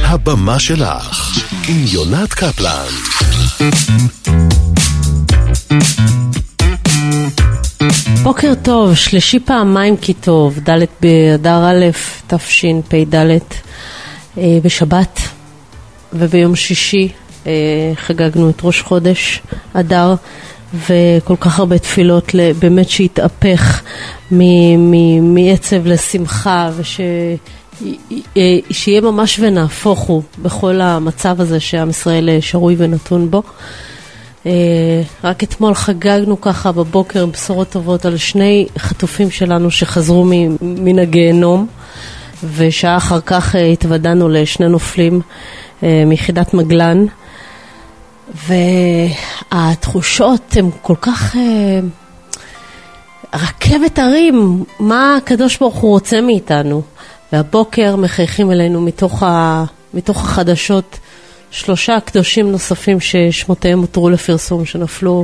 הבמה שלך עם יונת קפלן. בוקר טוב, שלישי פעמיים כי טוב, ד' באדר א' תשפ"ד, בשבת וביום שישי חגגנו את ראש חודש אדר, וכל כך הרבה תפילות באמת שהתהפך מעצב לשמחה, שיהיה ממש ונהפוך הוא בכל המצב הזה שעם ישראל שרוי ונתון בו. רק אתמול חגגנו ככה בבוקר בשורות טובות על שני חטופים שלנו שחזרו מן הגיהנום, ושעה אחר כך התוודענו לשני נופלים מיחידת מגלן, והתחושות הן כל כך רכבת הרים, מה הקדוש ברוך הוא רוצה מאיתנו. והבוקר מחייכים אלינו מתוך החדשות 3 קדושים נוספים ששמותיהם הותרו לפרסום, שנפלו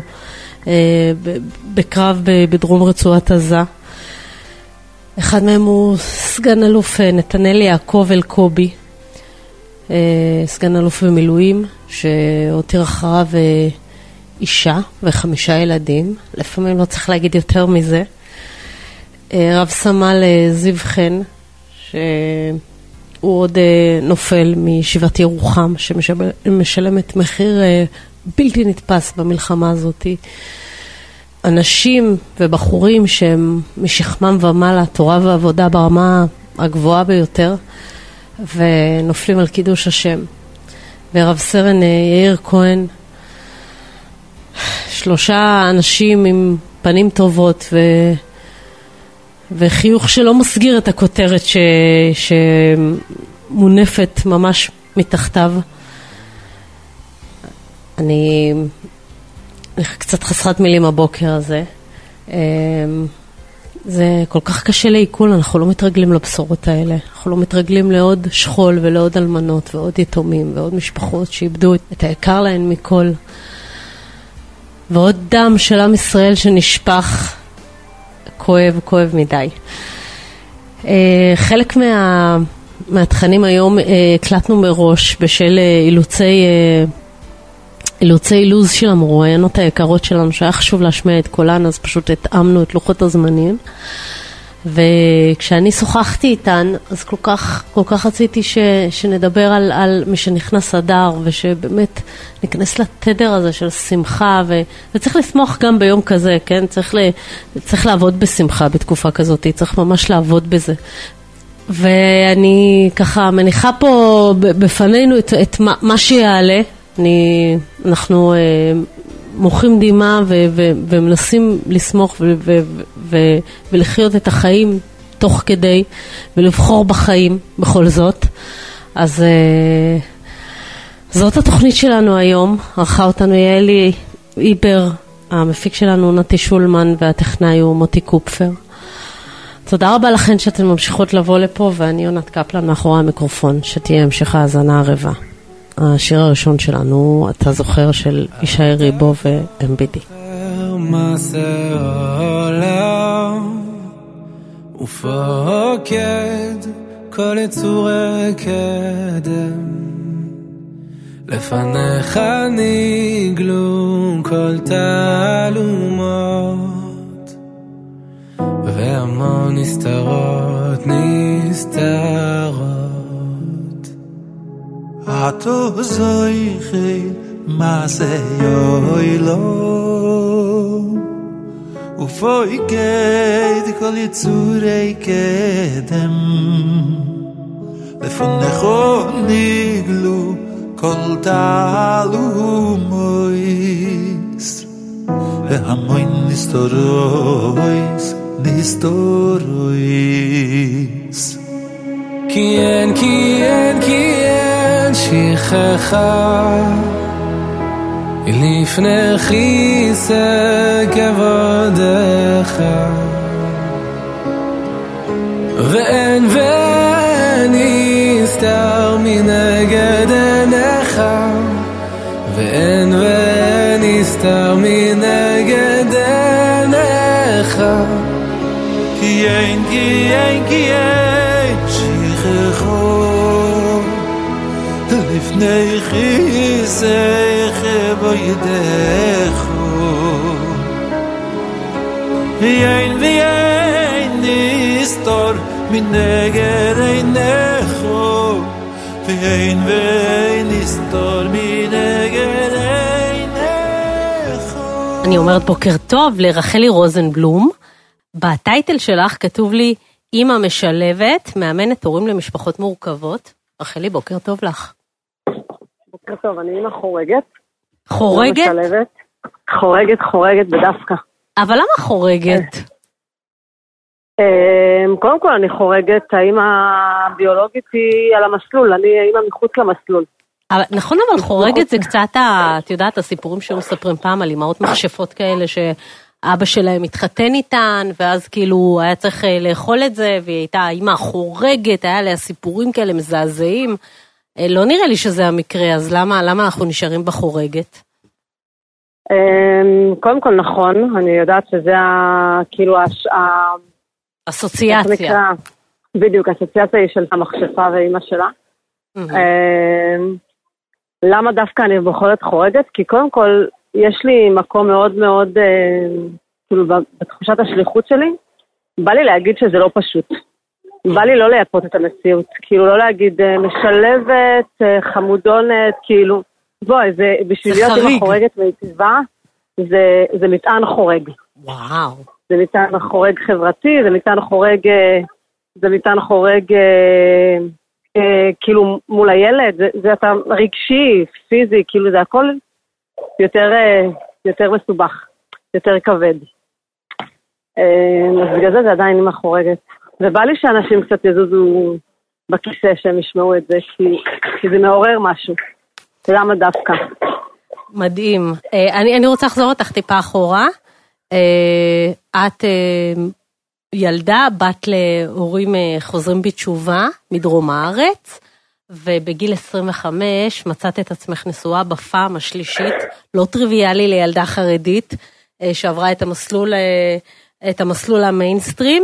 בקרב בדרום רצועת עזה. אחד מהם הוא סגן אלוף נתנאל יעקב אלקובי, סגן אלוף במילואים, שהותיר אחריו אישה ו5 ילדים, לפעמים לא צריך להגיד יותר מזה. רב סמל זיו חן, שהוא עוד נופל מישיבת ירוחם, שמשלמת מחיר בלתי נתפס במלחמה הזאת. אנשים ובחורים שהם משכמם ומעלה, תורה ועבודה ברמה הגבוהה ביותר, ונופלים על קידוש השם. ורב סרן יאיר כהן, 3 אנשים עם פנים טובות וחיוך שלא מסגיר את הכותרת שמונפת ממש מתחתיו. אני קצת חסרת מילים הבוקר הזה. זה כל כך קשה לעיכול, אנחנו לא מתרגלים לבשורות האלה. אנחנו לא מתרגלים לעוד שכול ולעוד אלמנות ועוד יתומים ועוד משפחות שאיבדו את היקר להן מכל. ועוד דם של עם ישראל שנשפך, כואב מדי. חלק מהתכנים היום הקלטנו מראש בשל אילוצי לוז של המרואיינות היקרות שלנו, שהיה חשוב להשמיע את קולן, אז פשוט התאמנו את לוחות הזמנים. וכשאני שוחחתי איתן, אז כל כך רציתי שנדבר על מי שנכנס אדר, ושבאמת ניכנס לתדר הזה של שמחה, וצריך לשמוח גם ביום כזה, כן? צריך לעבוד בשמחה בתקופה כזאת, צריך ממש לעבוד בזה. ואני ככה מניחה פה בפנינו את מה שיעלה. אנחנו מוחים דימה ומנסים לשמוח ולחיות את החיים תוך כדי, ולבחור בחיים בכל זאת. אז זאת התוכנית שלנו היום. ערכה אותנו יעלי איבר, המפיק שלנו נתי שולמן, והטכנאי הוא מוטי קופפר. תודה רבה לכן שאתן ממשיכות לבוא לפה, ואני יונת קפלן מאחורי המיקרופון, שתהיה המשך האזנה ערבה. השיר הראשון שלנו, אתה זוכר, של ישי ריבו ו-MBD. מעשה עולם ופוקד כל יצורי קדם, לפניך נגלו כל תעלומות, והמון נסתרות Ato zoiche maase yoilo Ufoi geit kol yitzurei kedem Lefonecho niglu kol talumois Vehamoin nistorois Kien שכחה לפני חיסא כבודך, ואין נסתר מנגד עיניך, ואין נסתר מנגד עיניך. כי אין שכחו לפני חיסך בוידךו ואין נסתור מנגד עינךו ואין נסתור מנגד עינךו. אני אומרת בוקר טוב לרחלי רוזנבלום. בטייטל שלך כתוב לי אמא משלבת, מאמנת הורים למשפחות מורכבות. רחלי, בוקר טוב לך. בוקר טוב, אני אמא חורגת. חורגת? חורגת בדווקא. אבל למה חורגת? קודם כל אני חורגת, האמא הביולוגית היא על המסלול, אני האמא מחוץ למסלול. נכון, אבל חורגת זה קצת, את יודעת, הסיפורים שמספרים פעם על אמאות מכשפות כאלה שאבא שלהם התחתן איתן, ואז כאילו היה צריך לאכול את זה, והיא הייתה אמא חורגת, היה לה סיפורים כאלה מזעזעים. לא נראה לי שזה המקרה, אז למה אנחנו נשארים בחורגת? קודם כל נכון, אני יודעת שזה כאילו אסוציאציה. בדיוק, אסוציאציה היא של המכשפה ואמא שלה. למה דווקא אני בוחרת חורגת? כי קודם כל יש לי מקום מאוד מאוד, כאילו בתחושת השליחות שלי, בא לי להגיד שזה לא פשוט. בא לי לא לייפות את המציאות, כאילו לא להגיד משלבת, חמודונת, כאילו, בואי, זה בשביל להיות עם החורגת מיטיבה, זה מטען חורג. וואו. זה מטען חורג חברתי, זה מטען חורג כאילו מול הילד, זה אתה רגשי, פיזי, כאילו זה הכל יותר מסובך, יותר כבד. אז בגלל זה עדיין אמא חורגת. ובא לי שאנשים קצת יזוזו בכיסא שהם ישמעו את זה, כי זה מעורר משהו. למה דווקא? מדהים. אני רוצה לחזור אותך טיפה אחורה. את ילדה, בת להורים חוזרים בתשובה מדרום הארץ, ובגיל 25 מצאת את עצמך נשואה בפעם השלישית, לא טריוויאלי לילדה חרדית, שעברה את המסלול המיינסטרים,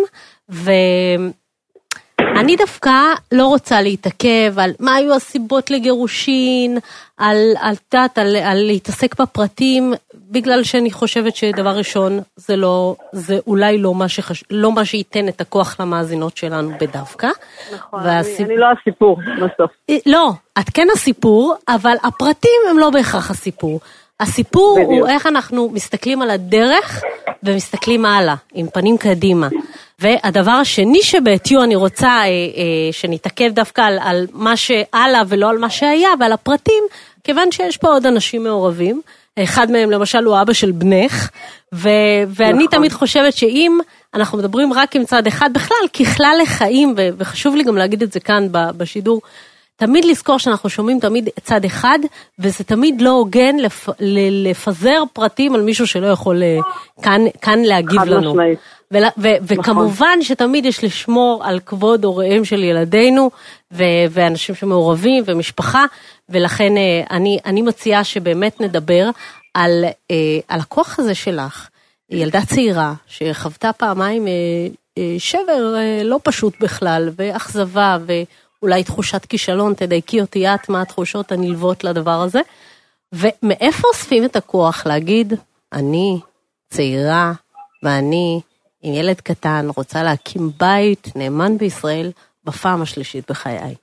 אני דווקא לא רוצה להתעכב על מה היו הסיבות לגירושין, על להתעסק בפרטים, בגלל שאני חושבת שדבר ראשון זה אולי לא מה שייתן את הכוח למאזינות שלנו בדווקא. נכון, אני לא הסיפור בסוף. לא, את כן הסיפור, אבל הפרטים הם לא בהכרח הסיפור. הסיפור הוא איך אנחנו מסתכלים על הדרך ומסתכלים הלאה, עם פנים קדימה. והדבר השני שבעטיו אני רוצה שנתעכב דווקא על מה שהלאה ולא על מה שהיה ועל הפרטים, כיוון שיש פה עוד אנשים מעורבים. אחד מהם למשל הוא אבא של בנך, ואני תמיד חושבת שאם אנחנו מדברים רק עם צד אחד בכלל, ככלל לחיים, וחשוב לי גם להגיד את זה כאן בשידור, תמיד לזכור שאנחנו שומעים תמיד צד אחד, וזה תמיד לא הוגן לפזר פרטים על מישהו שלא יכול כאן להגיב לנו. וכמובן שתמיד יש לשמור על כבוד הוריהם של ילדינו, ואנשים שמעורבים ומשפחה, ולכן אני מציעה שבאמת נדבר על הכוח הזה שלך, ילדה צעירה שחוותה פעמיים שבר לא פשוט בכלל, ואכזבה ואולי תחושת כישלון, תדייקי אותי את מה התחושות הנלוות לדבר הזה, ומאיפה אוספים את הכוח להגיד, אני צעירה ואני עם ילד קטן רוצה להקים בית נאמן בישראל בפעם השלישית בחיי?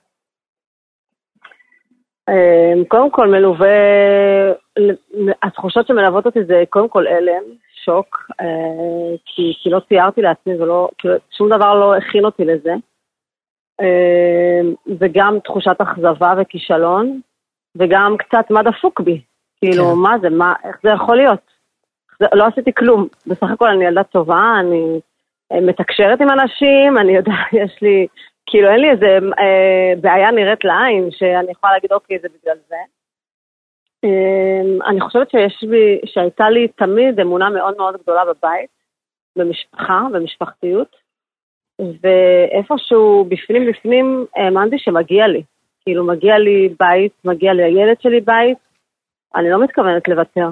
קודם כל מלווה, התחושות שמלוות אותי זה קודם כל אלם, שוק, כי לא ציירתי לעצמי שום דבר לא הכין אותי לזה. וגם תחושת אכזבה וכישלון, וגם קצת מה דפוק בי. כאילו, מה זה, איך זה יכול להיות? לא עשיתי כלום. בסך הכל אני ילדה טובה, אני מתקשרת עם אנשים, אני יודעת, יש לי, כאילו אין לי איזה בעיה נראית לעין, שאני יכולה להגיד, אוקיי, זה בגלל זה. אני חושבת שהייתה לי תמיד אמונה מאוד מאוד גדולה בבית, במשפחה, במשפחתיות, ואיפשהו בפנים האמנתי שמגיע לי. כאילו מגיע לי בית, מגיע לי הילד שלי בית, אני לא מתכוונת לוותר.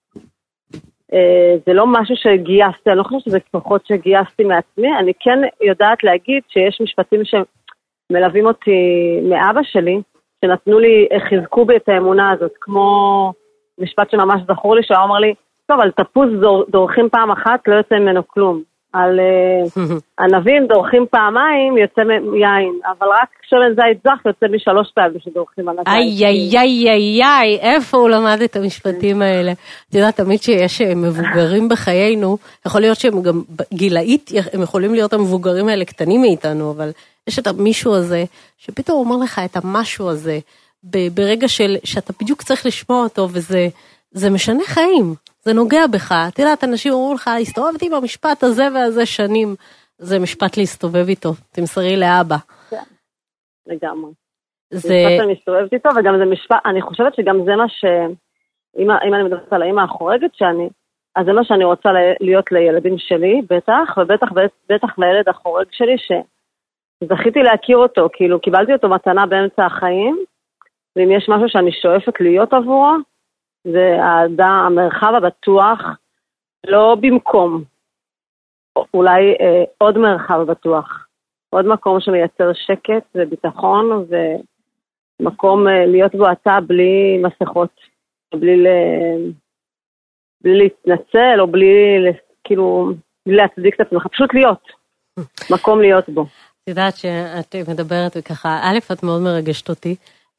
זה לא משהו שגייסתי, אני לא חושבת שזה כוחות שגייסתי מעצמי, אני כן יודעת להגיד שיש משפטים שמלווים אותי מאבא שלי, שנתנו לי, חיזקו בי את האמונה הזאת, כמו משפט שממש זכור לי, שהוא אמר לי, טוב, על תפוז דורכים פעם אחת, לא יוצא ממנו כלום. על ענבים דורכים פעמיים, יוצא מיין, אבל רק שמן זית זך יוצא מ3 פעמים שדורכים על הזית. איי, איפה הוא למד את המשפטים האלה? את יודעת, תמיד שיש מבוגרים בחיינו, יכול להיות שהם גם גילאית, הם יכולים להיות המבוגרים האלה קטנים מאיתנו, אבל יש את המישהו הזה, שפתאום אומר לך את המשהו הזה, ברגע שאתה בדיוק צריך לשמוע אותו, וזה משנה חיים. זה נוגע בך, את יודעת, אנשים אומרים לך, הסתובבתי במשפט הזה והזה שנים, זה משפט להסתובב איתו, תמסרי לאבא. כן, לגמרי. זה משפט שאני מסתובבת איתו, וגם זה משפט, אני חושבת שגם זה מה אם אני מדברת על האמא החורגת אז זה מה שאני רוצה להיות לילדים שלי, בטח, ובטח לילד החורג שלי, שזכיתי להכיר אותו, כאילו קיבלתי אותו מתנה באמצע החיים, ואם יש משהו שאני שואפת להיות עבורו, זה המרחב הבטוח, לא במקום, אולי עוד מרחב בטוח, עוד מקום שמייצר שקט וביטחון, ומקום להיות בו אתה בלי מסכות, בלי להתנצל, או כאילו, בלי להצדיק את עצמך, פשוט להיות, מקום להיות בו. את יודעת שאת מדברת וככה, א', את מאוד מרגשת אותי,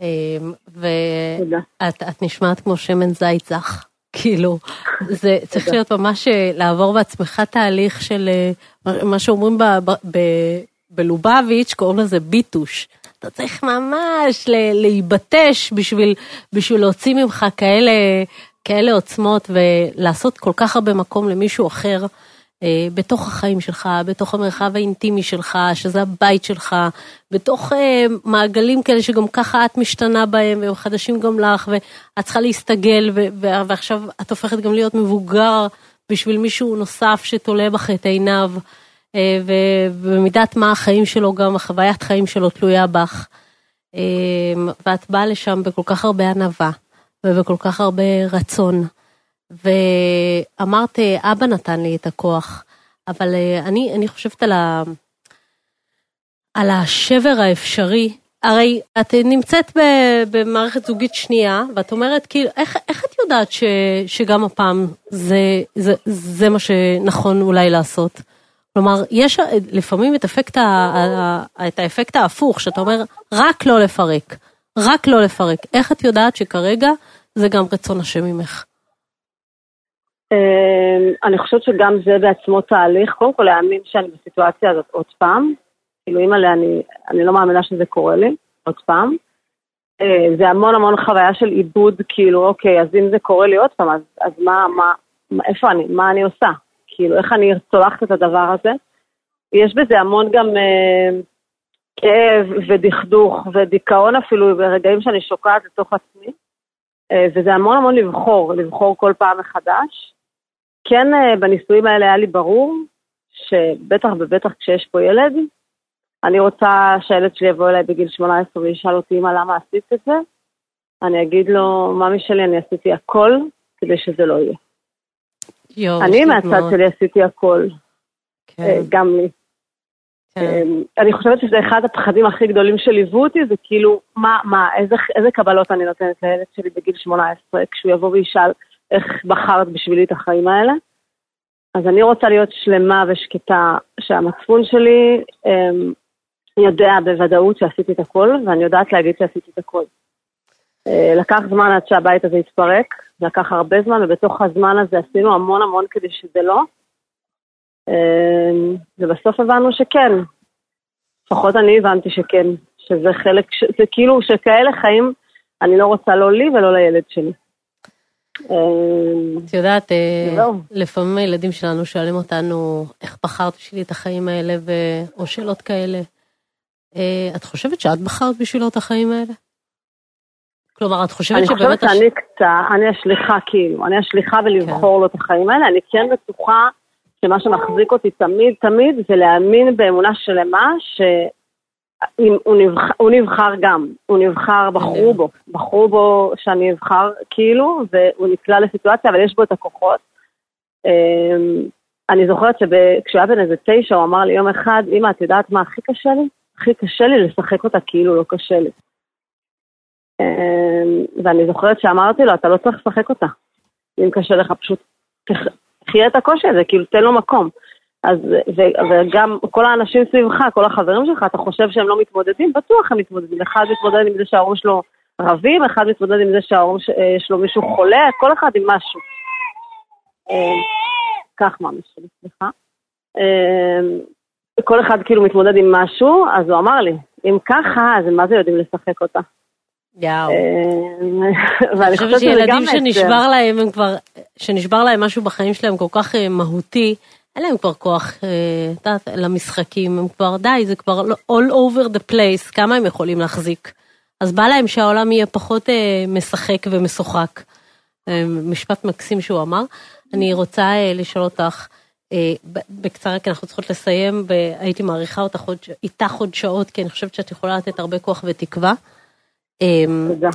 ואת נשמעת כמו שמן זית זך, כאילו, זה צריך להיות ממש לעבור בעצמך תהליך של מה שאומרים בלובביץ', קוראים לזה ביטוש, אתה צריך ממש להיבטש בשביל להוציא ממך כאלה עוצמות, ולעשות כל כך הרבה מקום למישהו אחר, בתוך החיים שלך, בתוך המרחב האינטימי שלך, שזה הבית שלך, בתוך מעגלים כאלה שגם ככה את משתנה בהם, והם חדשים גם לך, ואת צריכה להסתגל, ועכשיו את הופכת גם להיות מבוגר, בשביל מישהו נוסף שתולה בך את עיניו, ובמידת מה החיים שלו, גם החוויית חיים שלו תלויה בך, ואת באה לשם בכל כך הרבה ענווה, ובכל כך הרבה רצון, ואמרת, אבא נתן לי את הכוח, אבל אני חושבת על השבר האפשרי, הרי את נמצאת במערכת זוגית שנייה, ואת אומרת, כאילו, איך את יודעת שגם הפעם זה מה שנכון אולי לעשות? כלומר, יש לפעמים את האפקט ההפוך, שאתה אומר, רק לא לפרק, רק לא לפרק. איך את יודעת שכרגע זה גם רצון השם ממך? אני חושבת שגם זה בעצמו תהליך, קודם כל להאמין שאני בסיטואציה הזאת עוד פעם, כאילו אני לא מאמינה שזה קורה לי עוד פעם, זה המון חוויה של עיבוד, כאילו אוקיי, אז אם זה קורה לי עוד פעם, אז איפה אני, מה אני עושה, כאילו איך אני צולחת את הדבר הזה, יש בזה המון גם כאב ודכדוך ודיכאון אפילו ברגעים שאני שוקעת לתוך עצמי, וזה המון לבחור כל פעם מחדש. כן, בניסויים האלה היה לי ברור, שבטח כשיש פה ילד, אני רוצה שהילד שלי יבוא אליי בגיל 18 וישאל אותי אמא למה עשית את זה, אני אגיד לו, ממי שלי, אני עשיתי הכל כדי שזה לא יהיה. אני מהצד שלי עשיתי הכל, גם לי. אני חושבת שזה אחד הפחדים הכי גדולים שליוו אותי, זה כאילו, איזה קבלות אני נותנת לילד שלי בגיל 18, כשהוא יבוא וישאל איך בחרת בשבילי את החיים האלה. אז אני רוצה להיות שלמה ושקטה, שהמצפון שלי יודע בוודאות שעשיתי את הכל, ואני יודעת להגיד שעשיתי את הכל. לקח זמן עד שהבית הזה יתפרק, לקח הרבה זמן, ובתוך הזמן הזה עשינו המון כדי שזה לא. ובסוף הבנו שכן, לפחות אני הבנתי שכן, שזה חלק, זה כאילו שכאלה חיים, אני לא רוצה לא לי ולא לילד שלי. את יודעת, לפעמים הילדים שלנו שואלים אותנו, איך בחרת בשבילי את החיים האלה, או שאלות כאלה. את חושבת שאת בחרת בשבילו את החיים האלה? כלומר, את חושבת שבאמת... אני חושבת שאני השליחה כאילו, אני השליחה ולבחור לו את החיים האלה, אני כן בטוחה שמה שמחזיק אותי תמיד זה להאמין באמונה שלמה שהוא נבחר גם, הוא נבחר, בחרו בו שאני אבחר כאילו, והוא נקלע לסיטואציה, אבל יש בו את הכוחות. אני זוכרת שכשהוא היה בן איזה 9, הוא אמר לי יום אחד, אמא, את יודעת מה הכי קשה לי? הכי קשה לי לשחק אותה כאילו לא קשה לי. ואני זוכרת שאמרתי לו, אתה לא צריך לשחק אותה. אם קשה לך, פשוט תחיה את הקושי הזה, כאילו תן לו מקום. אז, וגם כל האנשים סביבך, כל החברים שלך, אתה חושב שהם לא מתמודדים? בטוח הם מתמודדים. אחד מתמודד עם זה שההורים שלו רבים, אחד מתמודד עם זה שההורים שלו מישהו חולה, כל אחד עם משהו. כך מה משהו, סליחה. כל אחד כאילו מתמודד עם משהו, אז הוא אמר לי, אם ככה, אז מה זה יודעים לשחק אותה? יאו. ואני חושבת שזה גם שנשבר להם, הם כבר, שנשבר להם משהו בחיים שלהם כל כך מהותי, אין להם כבר כוח למשחקים, הם כבר די, זה כבר all over the place, כמה הם יכולים להחזיק. אז בא להם שהעולם יהיה פחות משחק ומשוחק. משפט מקסים שהוא אמר. אני רוצה לשאול אותך, בקצרה, כי אנחנו צריכות לסיים, והייתי מעריכה איתך עוד שעות, כי אני חושבת שאת יכולה לתת הרבה כוח ותקווה. תודה.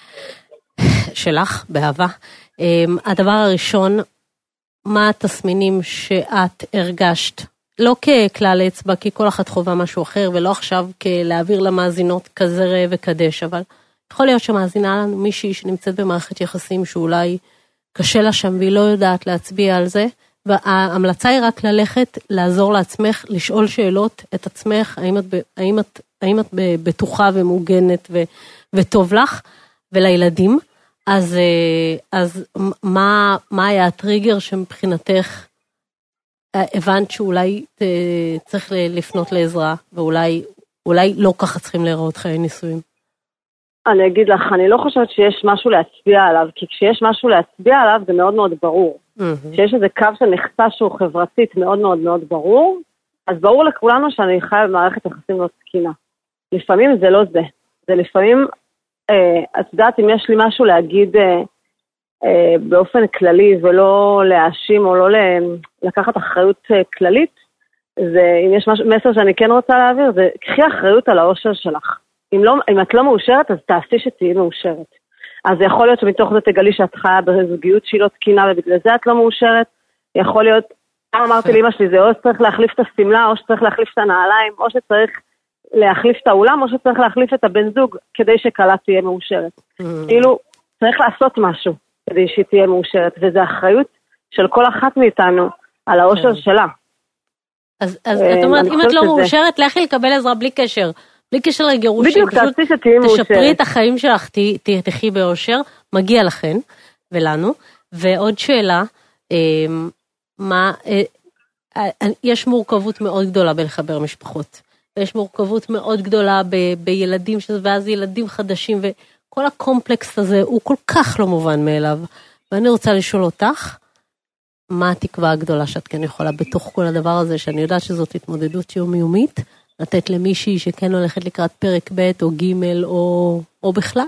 שלך, באהבה. הדבר הראשון, מה התסמינים שאת הרגשת? לא ככלל אצבע, כי כל אחת חובה משהו אחר, ולא עכשיו כלהעביר למאזינות כזה ראה וקדש, אבל יכול להיות שמאזינה לנו מישהי שנמצאת במערכת יחסים שאולי קשה לה שם, והיא לא יודעת להצביע על זה, וההמלצה היא רק ללכת, לעזור לעצמך, לשאול שאלות את עצמך, האם את בטוחה ומוגנת וטוב לך, ולילדים, אז מה היה הטריגר שמבחינתך הבנת שאולי צריך לפנות לעזרה, ואולי לא ככה צריכים להיראות חיי נישואים? אני אגיד לך, אני לא חושבת שיש משהו להצביע עליו, כי כשיש משהו להצביע עליו זה מאוד מאוד ברור. כשיש איזה קו שנחצה שהוא חברתית מאוד מאוד מאוד ברור, אז ברור לכולנו שאני חיה במערכת יחסים לא תקינה. לפעמים זה לא זה. זה לפעמים, את יודעת, אם יש לי משהו להגיד באופן כללי ולא להאשים או לא לקחת אחריות כללית, אם יש מסר שאני כן רוצה להעביר, זה קחי אחריות על האושר שלך. אם את לא מאושרת, אז תעשי שתהיי מאושרת. אז זה יכול להיות שמתוך זה תגלי שאת חיה בזוגיות שהיא לא תקינה, ובגלל זה את לא מאושרת. יכול להיות, אמרתי לאמא שלי, זה או שצריך להחליף את הסמלה, או שצריך להחליף את הנעליים, או שצריך להחליף את האולם, או שצריך להחליף את הבן זוג, כדי שקלה תהיה מאושרת. כאילו, צריך לעשות משהו, כדי שהיא תהיה מאושרת, וזה אחריות של כל אחת מאיתנו, על האושר שלה. אז את אומרת, אם את לא מאושרת, לכי לקבל עזרה בלי קשר. בלי קשר לגירושים, בדיוק, תשפרי את החיים שלך, תחי באושר, מגיע לכן ולנו. ועוד שאלה, יש מורכבות מאוד גדולה בלחבר משפחות, ויש מורכבות מאוד גדולה בילדים, ואז ילדים חדשים, וכל הקומפלקס הזה הוא כל כך לא מובן מאליו. ואני רוצה לשאול אותך, מה התקווה הגדולה שאת כן יכולה בתוך כל הדבר הזה, שאני יודעת שזאת התמודדות יומיומית, לתת למישהי שכן הולכת לקראת פרק ב' או ג' או בכלל?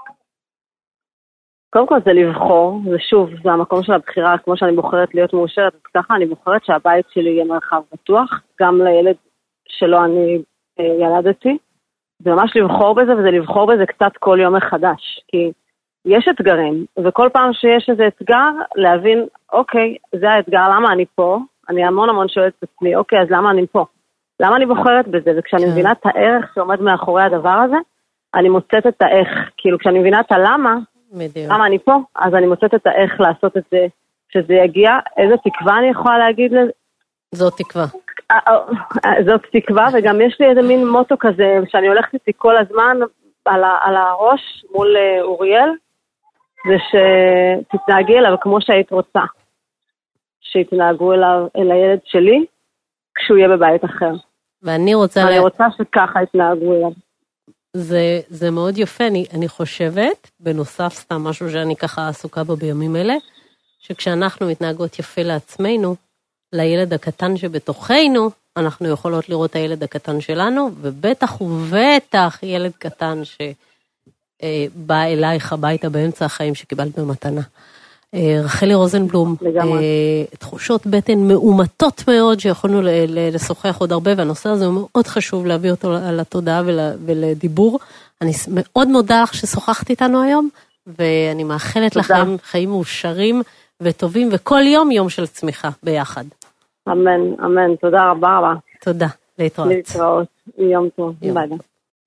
קודם כל זה לבחור, ושוב, זה המקום של הבחירה, כמו שאני בוחרת להיות מאושרת, אז ככה אני בוחרת שהבית שלי יהיה מרחב בטוח, גם לילד שלו אני ילדתי, זה ממש לבחור בזה, וזה לבחור בזה קצת כל יום מחדש, כי יש אתגרים, וכל פעם שיש איזה אתגר, להבין, אוקיי, זה האתגר, למה אני פה? אני המון שואלת את עצמי, אוקיי, אז למה אני פה? למה אני בוחרת בזה? וכשאני מבינה את הערך שעומד מאחורי הדבר הזה, אני מוצאת את האיך. כאילו, כשאני מבינה את הלמה, למה אני פה, אז אני מוצאת את האיך לעשות את זה, שזה יגיע. איזה תקווה אני יכולה להגיד לזה? זאת תקווה. זאת תקווה, וגם יש לי איזה מין מוטו כזה, שאני הולכת איתי כל הזמן על הראש מול אוריאל, זה שתתנהגי אליו כמו שהיית רוצה. שיתנהגו אל הילד שלי, כשהוא יהיה בבית אחר. ואני רוצה... אני רוצה שככה יתנהגו אליו. זה מאוד יפה, אני חושבת, בנוסף סתם משהו שאני ככה עסוקה בו בימים אלה, שכשאנחנו מתנהגות יפה לעצמנו, לילד הקטן שבתוכנו, אנחנו יכולות לראות את הילד הקטן שלנו, ובטח ובטח ילד קטן שבא אלייך הביתה באמצע החיים שקיבלת במתנה. רחלי רוזנבלום, תחושות בטן מאומתות מאוד שיכולנו לשוחח עוד הרבה, והנושא הזה הוא מאוד חשוב להביא אותו על התודעה ולדיבור. אני מאוד מודה לך ששוחחת איתנו היום, ואני מאחלת לכם חיים מאושרים וטובים, וכל יום של צמיחה ביחד. אמן, אמן, תודה רבה. תודה, להתראות. יום טוב, ביי.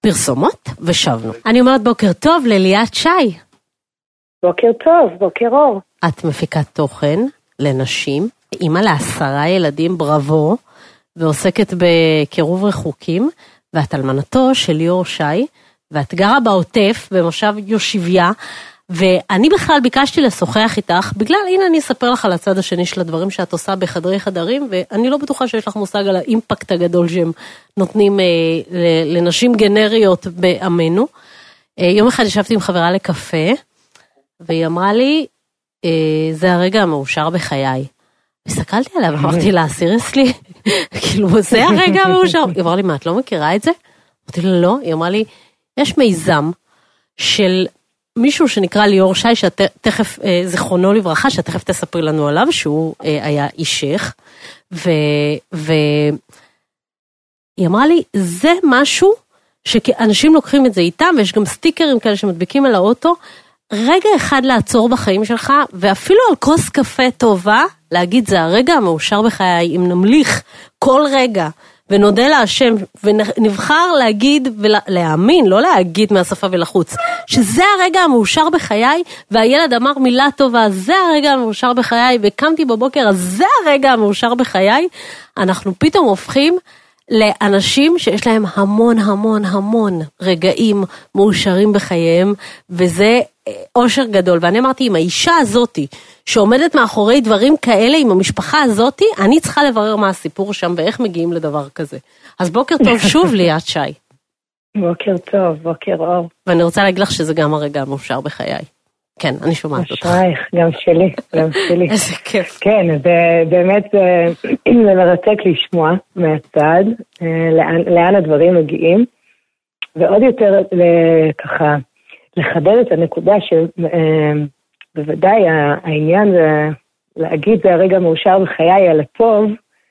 פרסומות ושבנו. אני אומרת בוקר טוב לליאת שי. בוקר טוב, בוקר אור. את מפיקת תוכן לנשים, אימא ל10 ילדים, בראבו, ועוסקת בקירוב רחוקים, ואת אלמנתו של ליאור שי, ואת גרה בעוטף במושב יושביה, ואני בכלל ביקשתי לשוחח איתך, בגלל, הנה אני אספר לך על הצד השני של הדברים שאת עושה בחדרי חדרים, ואני לא בטוחה שיש לך מושג על האימפקט הגדול שהם נותנים לנשים גנריות בעמנו. יום אחד ישבתי עם חברה לקפה, והיא אמרה לי, זה הרגע המאושר בחיי. הסתכלתי עליה ואמרתי לה, סיריסלי, כאילו זה הרגע המאושר. היא אמרה לי, מה, את לא מכירה את זה? אמרתי לה, לא. היא אמרה לי, יש מיזם של מישהו שנקרא ליאור שי, שתכף, זכרונו לברכה, שתכף תספרי לנו עליו, שהוא היה אישך, והיא אמרה לי, זה משהו שאנשים לוקחים את זה איתם, ויש גם סטיקרים כאלה שמדביקים על האוטו, רגע אחד לעצור בחיים שלך, ואפילו על כוס קפה טובה, להגיד זה הרגע המאושר בחיי, אם נמליך כל רגע, ונודה להשם, ונבחר להגיד ולהאמין, לא להגיד מהשפה ולחוץ, שזה הרגע המאושר בחיי, והילד אמר מילה טובה, זה הרגע המאושר בחיי, וקמתי בבוקר, אז זה הרגע המאושר בחיי, אנחנו פתאום הופכים לאנשים שיש להם המון המון המון רגעים מאושרים בחייהם, וזה אושר גדול. ואני אמרתי, עם האישה הזאתי, שעומדת מאחורי דברים כאלה, עם המשפחה הזאתי, אני צריכה לברר מה הסיפור שם, ואיך מגיעים לדבר כזה. אז בוקר טוב שוב ליאת שי. בוקר טוב, בוקר אור. ואני רוצה להגיד לך שזה גם הרגע המאושר בחיי. כן, אני שומעת אותך. אשרייך, גם שלי, גם שלי. איזה כיף. כן, באמת זה מרתק לשמוע מהצד, לאן הדברים מגיעים, ועוד יותר ככה, לחדד את הנקודה שבוודאי העניין זה להגיד זה הרגע מאושר בחיי על הטוב,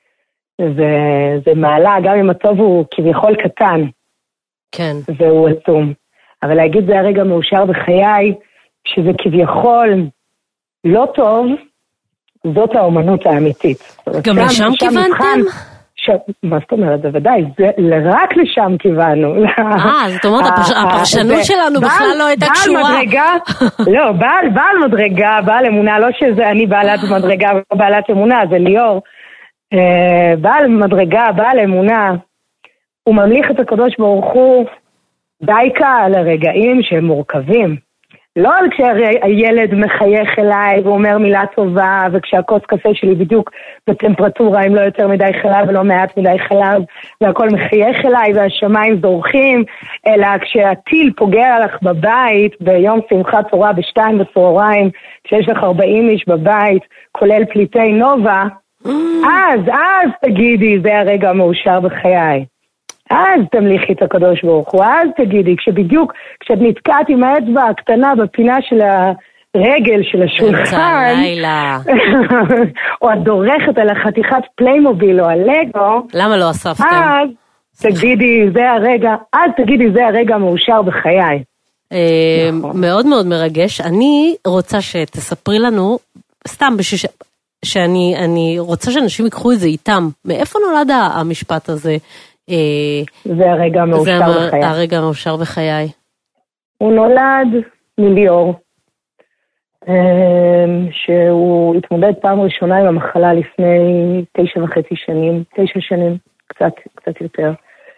זה מעלה, גם אם הטוב הוא כביכול קטן, כן. והוא עצום, אבל להגיד זה הרגע מאושר בחיי, שזה כביכול לא טוב, זאת האומנות האמיתית. גם לשם כיוונתם? מה זאת אומרת? בוודאי, רק לשם כיוונו. זאת אומרת, הפרשנות שלנו בכלל לא הייתה קשורה. לא, בעל מדרגה, בעל אמונה, לא שזה אני בעלת מדרגה ובעלת אמונה, זה ליאור. בעל מדרגה, בעל אמונה, הוא ממליך את הקדוש ברוך הוא דייקה לרגעים שהם מורכבים. לא על כשהילד מחייך אליי ואומר מילה טובה, וכשהכוס קפה שלי בדיוק בטמפרטורה, אם לא יותר מדי חלב ולא מעט מדי חלב, והכל מחייך אליי והשמיים זורחים, אלא כשהטיל פוגע לך בבית, ביום שמחת תורה ב2 בצהריים, כשיש לך 40 איש בבית, כולל פליטי נובה, אז תגידי, זה הרגע המאושר בחיי. אז תמליכי את הקדוש ברוך הוא, אז תגידי, כשאת נתקעת עם האצבע הקטנה בפינה של הרגל של השולחן, או את דורכת על החתיכת פליימוביל או הלגו, למה לא אספתם? אז תגידי, זה הרגע המאושר בחיי. מאוד מאוד מרגש. אני רוצה שתספרי לנו, סתם שאני רוצה שאנשים ייקחו את זה איתם, מאיפה נולד המשפט הזה? זה הרגע המאושר בחיי. זה הרגע המאושר בחיי. הוא נולד מליאור, שהוא התמודד פעם ראשונה עם המחלה לפני 9.5 שנים, 9 שנים, קצת יותר.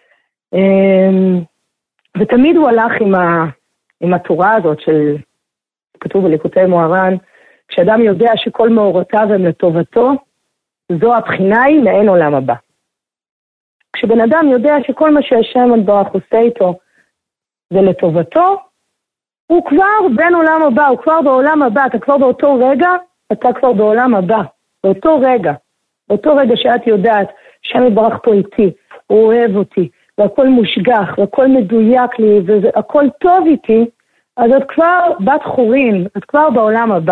ותמיד הוא הלך עם התורה הזאת של, כתוב בליקוטי מוהר"ן, כשאדם יודע שכל מאורותיו הם לטובתו, זו הבחינה היא לאין עולם הבא. כשבן אדם יודע שכל מה שהשם יתברך עושה איתו זה לטובתו, הוא כבר בין עולם הבא, הוא כבר בעולם הבא, אתה כבר באותו רגע, אתה כבר בעולם הבא, באותו רגע שאת יודעת, השם יתברך פה איתי, הוא אוהב אותי, והכל מושגח, והכל מדויק לי, והכל טוב איתי, אז את כבר בת חורין, את כבר בעולם הבא.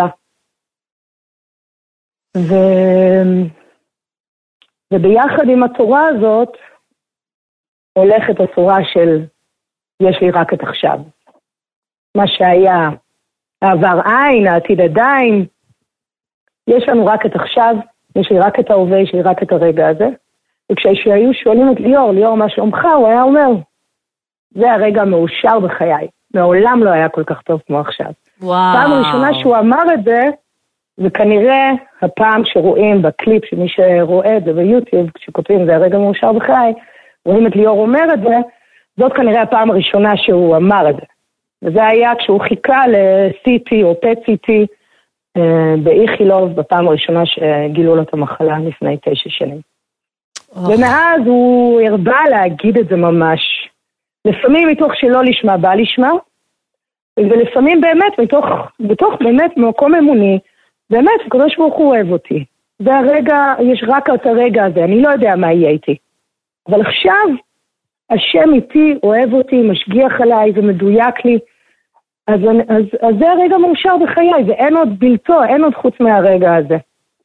וביחד עם התורה הזאת, הולכת התורה של יש לי רק את עכשיו. מה שהיה העבר עין, העתיד עדיין, יש לנו רק את עכשיו, יש לי רק את ההווה, יש לי רק את הרגע הזה. וכשהיו שואלים את ליאור, מה שלומך, הוא היה אומר, זה הרגע המאושר בחיי. מעולם לא היה כל כך טוב כמו עכשיו. וואו. פעם ראשונה שהוא אמר את זה, וכנראה הפעם שרואים בקליפ, שמי שרואה את זה ביוטיוב, כשכותבים זה הרגע מאושר בחיי, רואים את ליאור אומר את זה, זאת כנראה הפעם הראשונה שהוא אמר את זה. וזה היה כשהוא חיכה ל-CT או PET-CT באיכילוב, בפעם הראשונה שגילו לו את המחלה לפני 9 שנים. ומאז הוא הרבה להגיד את זה ממש. לפעמים מתוך שלא לשמה בא לשמה, ולפעמים באמת בתוך באמת מקום אמוני, באמת הקדוש ברוך הוא אוהב אותי. זה הרגע, יש רק את הרגע הזה, אני לא יודע מה יהיה איתי. אבל עכשיו, השם איתי, אוהב אותי, משגיח עליי, זה מדויק לי. אז זה הרגע מאושר בחיי, ואין עוד בלתו, אין עוד חוץ מהרגע הזה.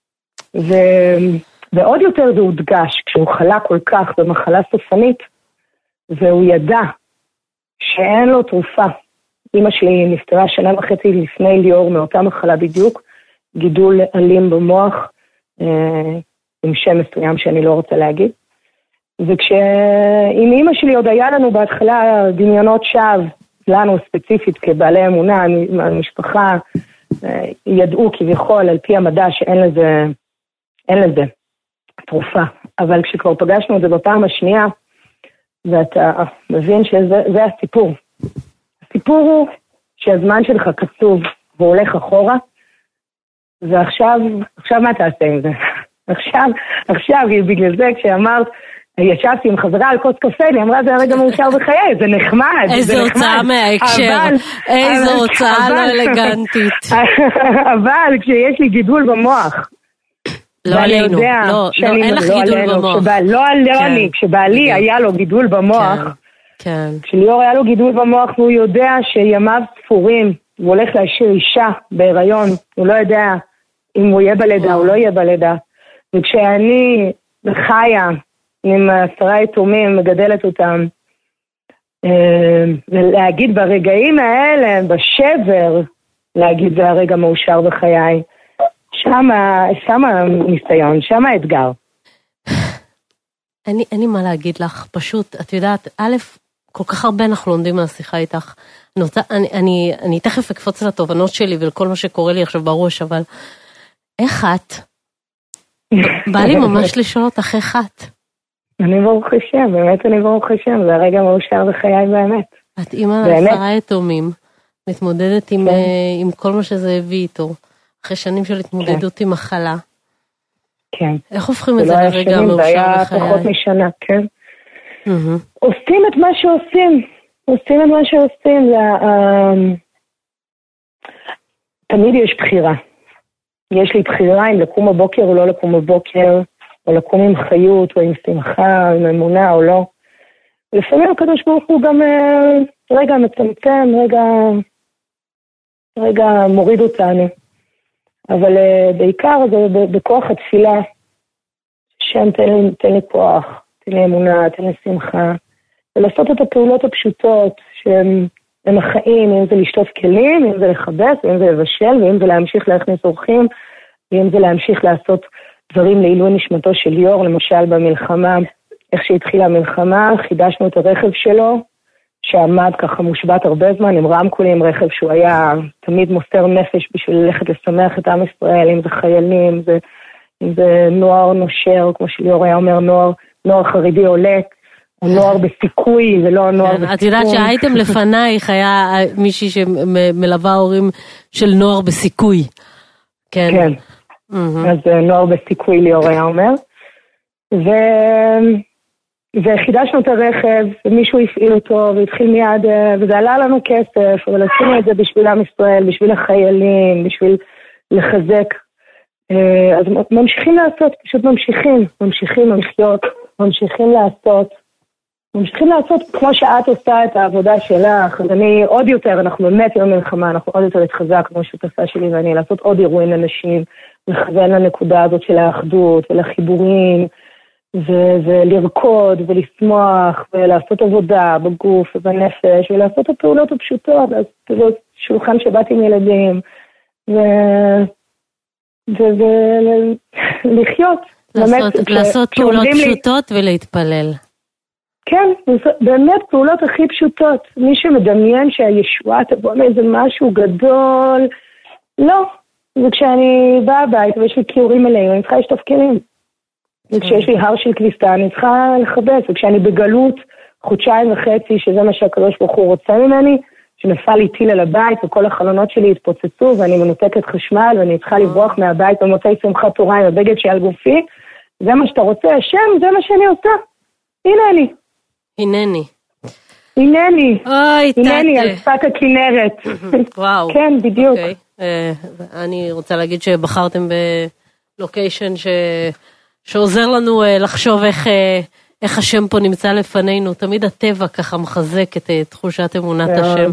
ועוד יותר זה הודגש, כשהוא חלה כל כך במחלה סופנית, והוא ידע שאין לו תרופה. אמא שלי נפטרה 1.5 שנה לפני ליאור מאותה מחלה בדיוק, גידול אלים במוח, עם שם מסוים שאני לא רוצה להגיד. עם אמא שלי עוד היה לנו בהתחלה דמיונות שווא, לנו ספציפית כבעלי אמונה, המשפחה ידעו כביכול על פי המדע שאין לזה תרופה. אבל כשכבר פגשנו את זה בפעם השנייה, ואתה מבין שזה הסיפור. הסיפור הוא שהזמן שלך קצוב והוא הולך אחורה, ועכשיו מה תעשה עם זה? עכשיו, בגלל זה כשאמרת, ישבתי עם חברה על כוס קפה, היא אמרה, זה הרגע מאושר בחיי, זה נחמד. איזו הוצאה מההקשר, איזו הוצאה לא אלגנטית. אבל כשיש לי גידול במוח, לא עלינו, אין לך גידול במוח. לא עלינו, כשבעלי היה לו גידול במוח, כשליאור היה לו גידול במוח, והוא יודע שימיו ספורים, הוא הולך להשאיר אישה בהיריון, הוא לא יודע אם הוא יהיה בלידה או לא יהיה בלידה. וכשאני חיה עם 10 יתומים, מגדלת אותם, להגיד ברגעים האלה, בשבר, להגיד זה הרגע מאושר בחיי, שם הניסיון, שם האתגר. אין לי מה להגיד לך, פשוט, את יודעת, א', כל כך הרבה אנחנו לומדים מהשיחה איתך, אני תכף אקפוץ לתובנות שלי ולכל מה שקורה לי עכשיו בראש, אבל איך את? בא לי ממש לשאול אותך איך את? אני ברוך השם, באמת אני ברוך השם, זה הרגע מאושר בחיי באמת. את אימא ל10 יתומים, מתמודדת עם כל מה שזה הביא איתו, אחרי שנים של התמודדות עם מחלה. כן. איך הופכים את זה לרגע מאושר בחיי? זה היה פחות משנה, כן. עושים את מה שעושים, תמיד יש בחירה. יש לי בחירה אם לקום בבוקר או לא לקום בבוקר, או לקום עם חיות, או עם שמחה, או עם אמונה או לא. לפעמים הקדוש ברוך הוא גם רגע מצמצם, רגע מוריד אותנו. אבל בעיקר זה בכוח התפילה, שם תן לי כוח, תן לי אמונה, תן לי שמחה, ולעשות את הפעולות הפשוטות שהן החיים, אם זה לשטוף כלים, אם זה לחבס, אם זה לבשל, ואם זה להמשיך להכניס אורחים, ואם זה להמשיך לעשות דברים לעילוי נשמתו של ליאור, למשל במלחמה, איך שהתחילה המלחמה, חידשנו את הרכב שלו, שעמד ככה מושבת הרבה זמן, עם רמקולים, רכב שהוא היה תמיד מוסר נפש בשביל ללכת לשמח את עם ישראל, אם זה חיילים, אם זה נוער נושר, כמו שליאור היה אומר, נוער חרדי עולה, או נוער בסיכוי, ולא נוער בסיכוי. את יודעת שהאייטם לפנייך היה מישהי שמלווה הורים של נוער בסיכוי. כן. אז נוער בסיכוי ליאור היה אומר. וחידשנו את הרכב, ומישהו הפעיל אותו, והתחיל מיד, וזה עלה לנו כסף, אבל עשינו את זה בשביל עם ישראל, בשביל החיילים, בשביל לחזק. אז ממשיכים לעשות, פשוט ממשיכים לחיות, ממשיכים לעשות כמו שאת עושה את העבודה שלך, אז אני עוד יותר, אנחנו באמת יום מלחמה, אנחנו עוד יותר להתחזק כמו שותפה שלי ואני, לעשות עוד אירועים לנשים, לכוון לנקודה הזאת של האחדות ולחיבורים, ולרקוד ולשמוח ולעשות עבודה בגוף ובנפש ולעשות את הפעולות הפשוטות, אז זה שולחן שבת עם ילדים ולחיות. לעשות פעולות פשוטות ולהתפלל. כן, באמת פעולות הכי פשוטות. מי שמדמיין שהישועה תבוא מאיזה משהו גדול, לא. וכשאני באה הבית ויש לי כיורים מלאים, אני צריכה לשטוף כלים. וכשיש לי הר של כביסה, אני צריכה לחבש. וכשאני בגלות 1.5 חודשים, שזה מה שהקדוש ברוך הוא רוצה ממני, שנפל לי טיל על הבית וכל החלונות שלי התפוצצו ואני מנותקת חשמל ואני צריכה לברוח מהבית במוצאי שמחת תורה עם הבגד שעל גופי, זה מה שאתה רוצה, השם, זה מה שאני עושה. הנני. הנני על שפת הכנרת. וואו. כן, בדיוק. אני רוצה להגיד שבחרתם בלוקיישן שעוזר לנו לחשוב איך השם פה נמצא לפנינו. תמיד הטבע ככה מחזק את תחושת אמונת השם.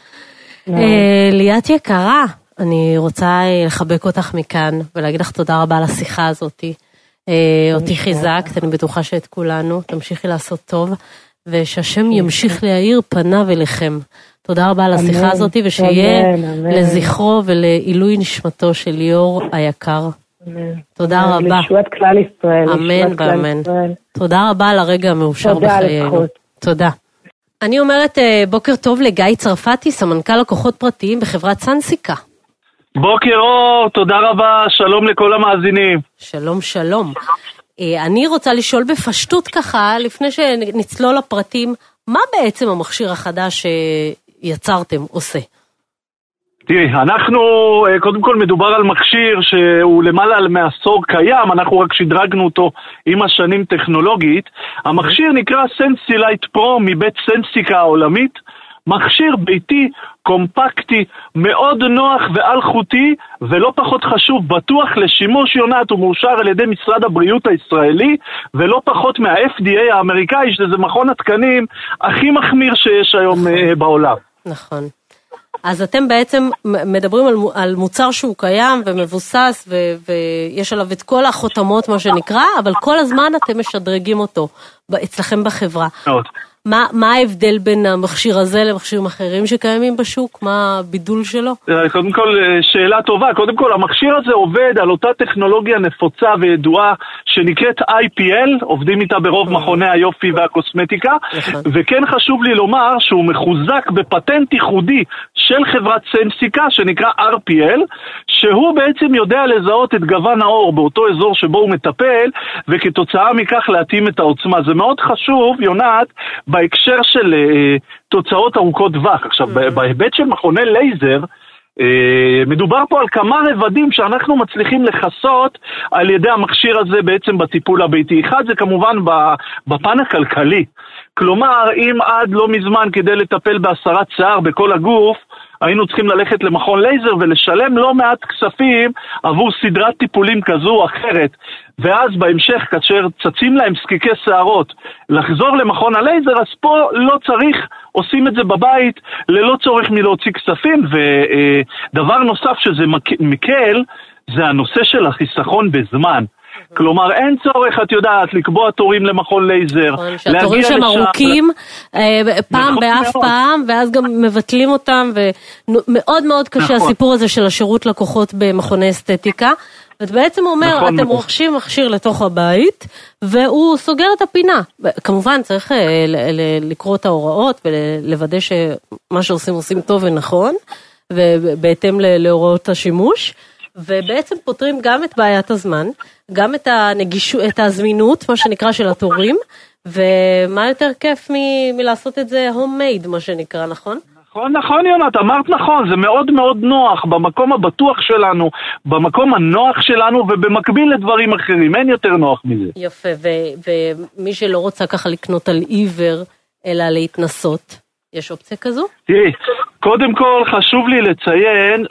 ליאת יקרה, אני רוצה לחבק אותך מכאן ולהגיד לך תודה רבה על השיחה הזאת. אותי חיזקת, אני בטוחה שאת כולנו. תמשיכי לעשות טוב, ושהשם ימשיך להאיר פניו אליכם. תודה רבה על השיחה הזאת, ושיהיה לזכרו ולעילוי נשמתו של ליאור היקר. תודה רבה. לישועת כלל ישראל. אמן ואמן. תודה רבה על הרגע המאושר בחיינו. תודה. אני אומרת בוקר טוב לגיא צרפתי, סמנכ"ל לקוחות פרטיים בחברת סנסיקה. בוקר אור, תודה רבה, שלום לכל המאזינים. שלום, שלום. אני רוצה לשאול בפשטות ככה, לפני שנצלול לפרטים, מה בעצם המכשיר החדש שיצרתם עושה? תראי, אנחנו, קודם כל מדובר על מכשיר שהוא למעלה מעשור קיים, אנחנו רק שדרגנו אותו עם השנים טכנולוגית. המכשיר נקרא סנסילייט פרו מבית סנסיקה העולמית, מכשיר ביתי, קומפקטי, מאוד נוח ואלחוטי, ולא פחות חשוב, בטוח לשימוש יונת, הוא מאושר על ידי משרד הבריאות הישראלי, ולא פחות מה-FDA האמריקאי, שזה מכון התקנים הכי מחמיר שיש היום בעולם. נכון. אז אתם בעצם מדברים על מוצר שהוא קיים ומבוסס, ויש עליו את כל החותמות, מה שנקרא, אבל כל הזמן אתם משדרגים אותו אצלכם בחברה. מאוד. מה ההבדל בין המכשיר הזה למכשירים אחרים שקיימים בשוק? מה הבידול שלו? קודם כל, שאלה טובה. קודם כל, המכשיר הזה עובד על אותה טכנולוגיה נפוצה וידועה שנקראת IPL, עובדים איתה ברוב מכוני היופי והקוסמטיקה, וכן חשוב לי לומר שהוא מחוזק בפטנט ייחודי של חברת סנסיקה שנקרא RPL, שהוא בעצם יודע לזהות את גוון האור באותו אזור שבו הוא מטפל, וכתוצאה מכך להתאים את העוצמה. זה מאוד חשוב, יונת, בהקשר של תוצאות ארוכות טווח. עכשיו, בהיבט של מכוני לייזר, מדובר פה על כמה רבדים שאנחנו מצליחים לחסות על ידי המכשיר הזה בעצם בטיפול הביתי. אחד זה כמובן בפן הכלכלי. כלומר, אם עד לא מזמן כדי לטפל בהסרת שיער בכל הגוף, היינו צריכים ללכת למכון לייזר ולשלם לא מעט כספים עבור סדרת טיפולים כזו או אחרת, ואז בהמשך כאשר צצים להם זקיקי שערות לחזור למכון הלייזר, אז פה לא צריך, עושים את זה בבית ללא צורך מלהוציא כספים. ודבר נוסף שזה מקל, זה הנושא של החיסכון בזמן. כלומר, אין צורך, את יודעת, לקבוע תורים למכון לייזר. שהתורים שם ארוכים, פעם באף פעם, ואז גם מבטלים אותם, ומאוד מאוד קשה הסיפור הזה של השירות לקוחות במכוני אסתטיקה. ואת בעצם אומר, אתם רוכשים מכשיר לתוך הבית, והוא סוגר את הפינה. כמובן, צריך לקרוא את ההוראות, ולוודא שמה שעושים טוב ונכון, ובהתאם להוראות השימוש. ובעצם פותרים גם את בעיית הזמן, גם את הזמינות, מה שנקרא, של התורים, ומה יותר כיף מלעשות את זה homemade, מה שנקרא, נכון? נכון יונת, אמרת נכון, זה מאוד מאוד נוח, במקום הבטוח שלנו, במקום הנוח שלנו, ובמקביל לדברים אחרים, אין יותר נוח מזה. יפה, ומי שלא רוצה ככה לקנות על עיוור, אלא להתנסות, יש אופציה כזו? תראי, קודם כל חשוב לי לציין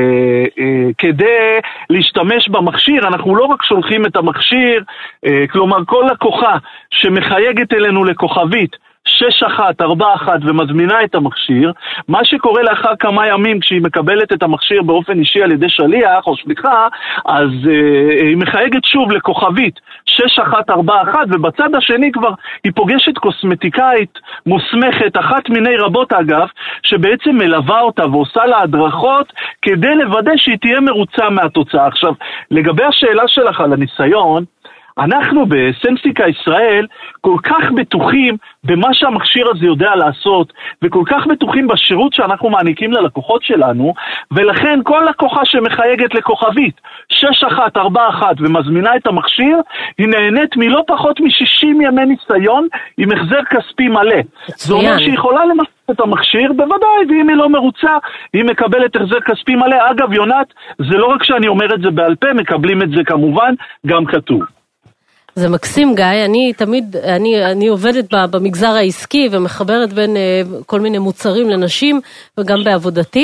שכדי להשתמש במכשיר, אנחנו לא רק שולחים את המכשיר, כלומר כל לקוחה שמחייגת אלינו לכוכבית 6141 ומזמינה את המכשיר, מה שקורה לאחר כמה ימים כשהיא מקבלת את המכשיר באופן אישי על ידי שליח או שליחה, אז היא מחייגת שוב לכוכבית 6141, ובצד השני כבר היא פוגשת קוסמטיקאית מוסמכת, אחת מיני רבות אגב, שבעצם מלווה אותה ועושה לה הדרכות כדי לוודא שהיא תהיה מרוצה מהתוצאה. עכשיו, לגבי השאלה שלך על הניסיון, אנחנו בסנסיקה ישראל כל כך בטוחים במה שהמכשיר הזה יודע לעשות, וכל כך בטוחים בשירות שאנחנו מעניקים ללקוחות שלנו, ולכן כל לקוחה שמחייגת לכוכבית 6141 ומזמינה את המכשיר, היא נהנית מלא פחות מ-60 ימי ניסיון עם החזר כספי מלא. זה אומר שהיא יכולה למסות את המכשיר, בוודאי, ואם היא לא מרוצה, היא מקבלת החזר כספי מלא. אגב, יונת, זה לא רק שאני אומר את זה בעל פה, מקבלים את זה כמובן גם כתוב. זה מקסים, גיא. אני עובדת במגזר העסקי ומחברת בין כל מיני מוצרים לנשים, וגם בעבודתי,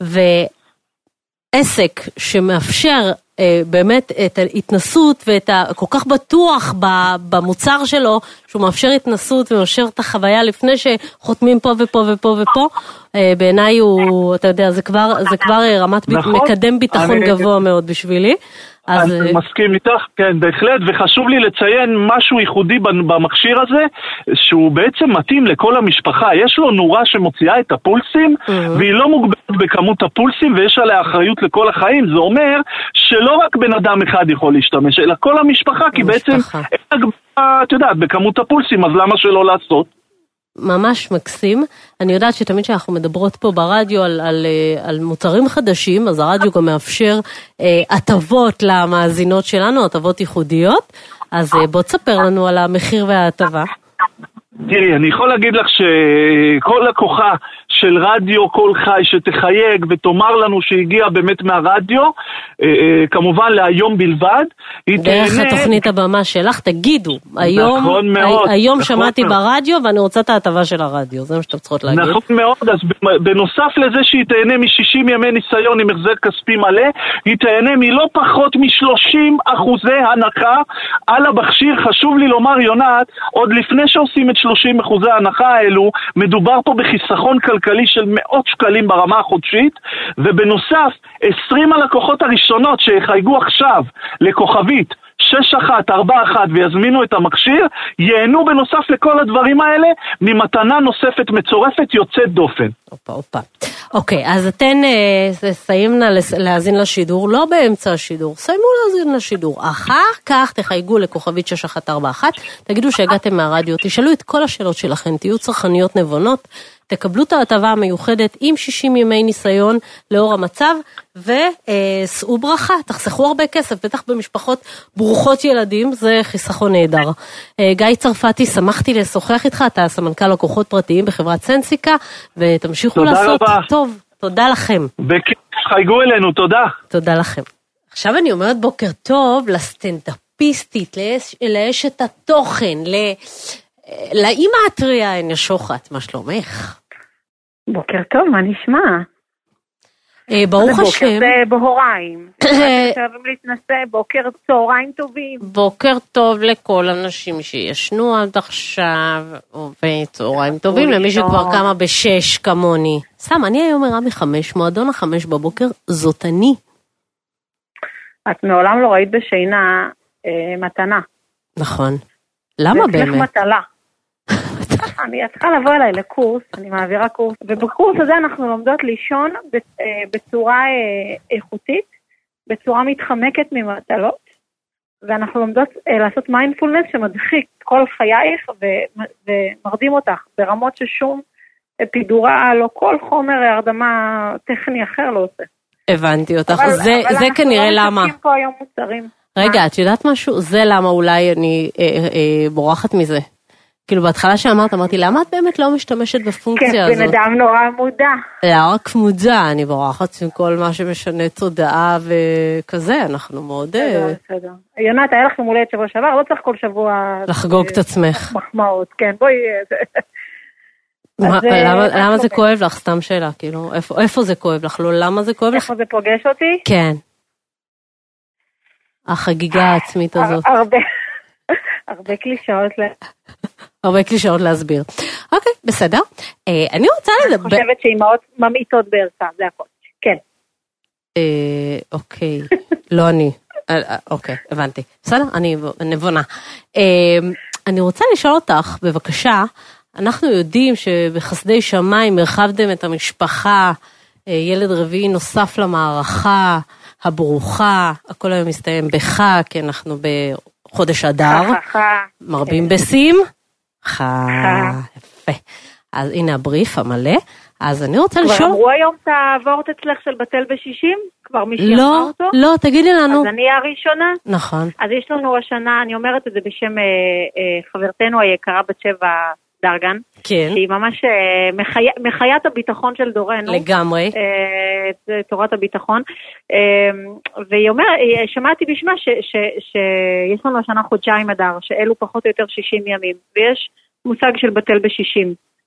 ועסק שמאפשר באמת את ההתנסות ואת כל כך בטוח במוצר שלו, שהוא מאפשר התנסות ומאפשר את החוויה לפני שחותמים פה ופה ופה ופה, בעיניי הוא, אתה יודע, זה כבר רמת מקדם ביטחון גבוה מאוד בשבילי. אני מסכים איתך, כן, בהחלט, וחשוב לי לציין משהו ייחודי במכשיר הזה, שהוא בעצם מתאים לכל המשפחה. יש לו נורה שמוציאה את הפולסים, והיא לא מוגבלת בכמות הפולסים, ויש עליה אחריות לכל החיים. זה אומר שלא רק בן אדם אחד יכול להשתמש, אלא כל המשפחה, כי בעצם את יודעת, בכמות הפולסים, אז למה שלא לעשות? ממש מקסים. אני יודעת שתמיד שאנחנו מדברות פה ברדיו על מוצרים חדשים, אז הרדיו גם מאפשר הטבות למאזינות שלנו, הטבות ייחודיות. אז בוא תספר לנו על המחיר וההטבה. תראי, אני יכול להגיד לך שכל לקוחה של רדיו כל חי שתחייג ותאמר לנו שהגיע באמת מהרדיו, כמובן להיום בלבד, דרך התוכנית הבמה שלך, תגידו, היום שמעתי מאוד. ברדיו ואני רוצה את ההטבה של הרדיו, זה מה שאתם צריכות להגיד. נכון מאוד, אז בנוסף לזה שהיא תהנה מ-60 ימי ניסיון עם החזר כספי מלא, היא תהנה מלא פחות מ-30% הנחה על המכשיר. חשוב לי לומר, יונת, עוד לפני שעושים את 30% ההנחה האלו, מדובר פה בחיסכון כלכלי של מאות שקלים ברמה החודשית, ובנוסף 20 הלקוחות הראשונות שיחייגו עכשיו לכוכבית 6141 ויזמינו את המכשיר, ייהנו בנוסף לכל הדברים האלה ממתנה נוספת מצורפת יוצאת דופן. אופה. אוקיי, אז אתן סיימנו להאזין לשידור, לא באמצע השידור, סיימו להאזין לשידור, אחר כך תחייגו לכוכבית 6141, תגידו שהגעתם מהרדיו, תשאלו את כל השאלות שלכם, תהיו צרכניות נבונות, תקבלו את ההטבה המיוחדת עם 60 ימי ניסיון לאור המצב, וסעו ברכה, תחסכו הרבה כסף, בטח במשפחות ברוכות ילדים, זה חיסכון נהדר. גיא צרפתי, שמחתי לשוחח איתך, אתה סמנכ"ל לקוחות פרטיים בחברת סנסיקה, ותמשיכו לעשות טוב. תודה לכם. בכיף, חייגו אלינו, תודה. תודה לכם. עכשיו אני אומרת בוקר טוב לסטנדאפיסטית, לאשת התוכן, לאמא הטריה, עין שוחט, מה שלומך? בוקר טוב, מה נשמע? ברוך השם. זה בהוריים. חייבים להתנסה, בוקר צהריים טובים. בוקר טוב לכל אנשים שישנו עד עכשיו, וצהריים טובים למי שכבר קמה ב6 כמוני. סתם, אני היום ערה מ5, מועדון 5 בבוקר, זאת אני. את מעולם לא ראית בשינה מתנה. נכון. למה באמת? זה מטלה. אני צריכה לבוא אליי לקורס, אני מעבירה קורס, ובקורס הזה אנחנו לומדות לישון בצורה איכותית, בצורה מתחמקת ממטלות, ואנחנו לומדות לעשות מיינדפולנס שמדחיק כל חייך ומרדים אותך ברמות ששום אפידורל או כל חומר הרדמה טכני אחר לא עושה. הבנתי אותך, זה כנראה למה. אבל אנחנו לא פה היום מוצרים. רגע, את יודעת משהו? זה למה אולי אני בורחת מזה. כאילו בהתחלה שאמרת, אמרתי, למה את באמת לא משתמשת בפונקציה הזאת? כן, בן אדם נורא מודע. לא רק מודע, אני בורחת עם כל מה שמשנה תודעה וכזה, אנחנו מאוד... בסדר. יונת, היה לך יום הולדת שבוע שעבר, לא צריך כל שבוע... לחגוג את עצמך. מחמאות, כן, בואי... למה זה כואב לך? סתם שאלה, כאילו, איפה זה כואב לך? לא, למה זה כואב לך? איפה זה פוגש אותי? כן. החגיגה העצמית הזאת. הרבה קלישאות הרבה קלישאות להסביר. אוקיי, בסדר. אני רוצה לדבר... אני חושבת שאימהות ממעיטות בערכה, זה הכל. כן. אוקיי, לא אני. אוקיי, הבנתי. בסדר, אני נבונה. אני רוצה לשאול אותך, בבקשה, אנחנו יודעים שבחסדי שמיים הרחבתם את המשפחה, ילד רביעי נוסף למערכה, הברוכה, הכל היום מסתיים בך, כי אנחנו חודש אדר, מרבים בסים, יפה. אז הנה הבריף המלא, אז אני רוצה לשאול... כבר אמרו היום את העבורת אצלך של בטל ב-60? כבר מישהי אמרה אותו? לא, תגידי לנו. אז אני הראשונה? נכון. אז יש לנו השנה, אני אומרת את זה בשם חברתנו היקרה בת שבע דרגן, כן. שהיא ממש מחיית הביטחון של דורנו. לגמרי. תורת הביטחון. והיא אומרת, שמעתי בשמה שיש לנו השנה חודשיים אדר, שאלו פחות או יותר 60 ימים, ויש מושג של בטל ב-60.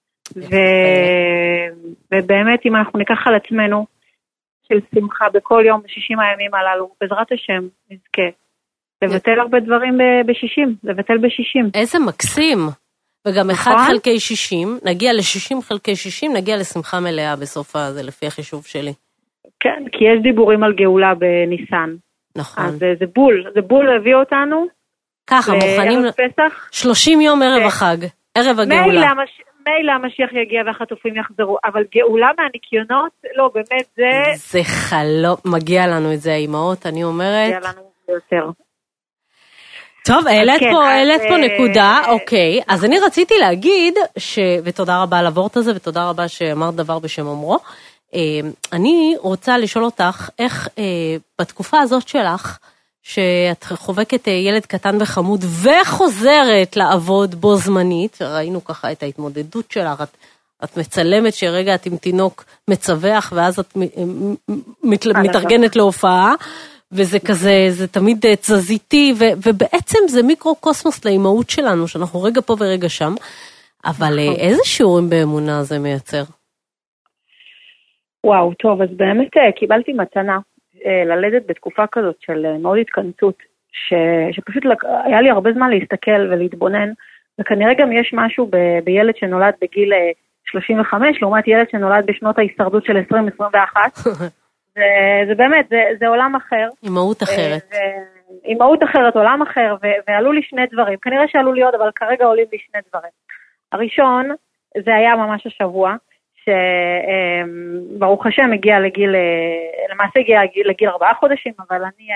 ובאמת אם אנחנו ניקח על עצמנו של שמחה בכל יום ב-60 הימים הללו, בעזרת השם נזכה לבטל הרבה דברים ב-60, לבטל ב-60. איזה מקסים. וגם 1 חלקי 60, נגיע ל-60 חלקי 60, נגיע לשמחה מלאה בסוף הזה, לפי החישוב שלי. כן, כי יש דיבורים על גאולה בניסן. נכון. אז זה בול להביא אותנו. ככה, מוכנים... לערב פסח. 30 יום ערב החג, ערב הגאולה. מילא המשיח יגיע והחטופים יחזרו, אבל גאולה מהניקיונות, לא, באמת זה... זה חלום, מגיע לנו את זה, האימהות, אני אומרת... מגיע לנו יותר. טוב, העלית פה נקודה, אוקיי, אז אני רציתי להגיד, ותודה רבה על הוורט הזה, ותודה רבה שאמרת דבר בשם אומרו, אני רוצה לשאול אותך, איך בתקופה הזאת שלך, שאת חובקת ילד קטן וחמוד, וחוזרת לעבוד בו זמנית, ראינו ככה את ההתמודדות שלך, את מצלמת שרגע את עם תינוק מצווח, ואז את מתארגנת להופעה, וזה כזה, זה תמיד תזזיתי, ובעצם זה מיקרו-קוסמוס לאימהות שלנו, שאנחנו רגע פה ורגע שם, אבל איזה שיעורים באמונה זה מייצר? וואו, טוב, אז באמת קיבלתי מתנה ללדת בתקופה כזאת של מאוד התכנסות, שפשוט היה לי הרבה זמן להסתכל ולהתבונן, וכנראה גם יש משהו בילד שנולד בגיל 35, לעומת ילד שנולד בשנות ההישרדות של 2021, זה באמת, זה עולם אחר. אימהות אחרת. אימהות אחרת, עולם אחר, ועלו לי שני דברים. כנראה שעלו לי עוד, אבל כרגע עולים לי שני דברים. הראשון, זה היה ממש השבוע, שברוך השם הגיע לגיל, למעשה הגיע לגיל 4 חודשים, אבל אני,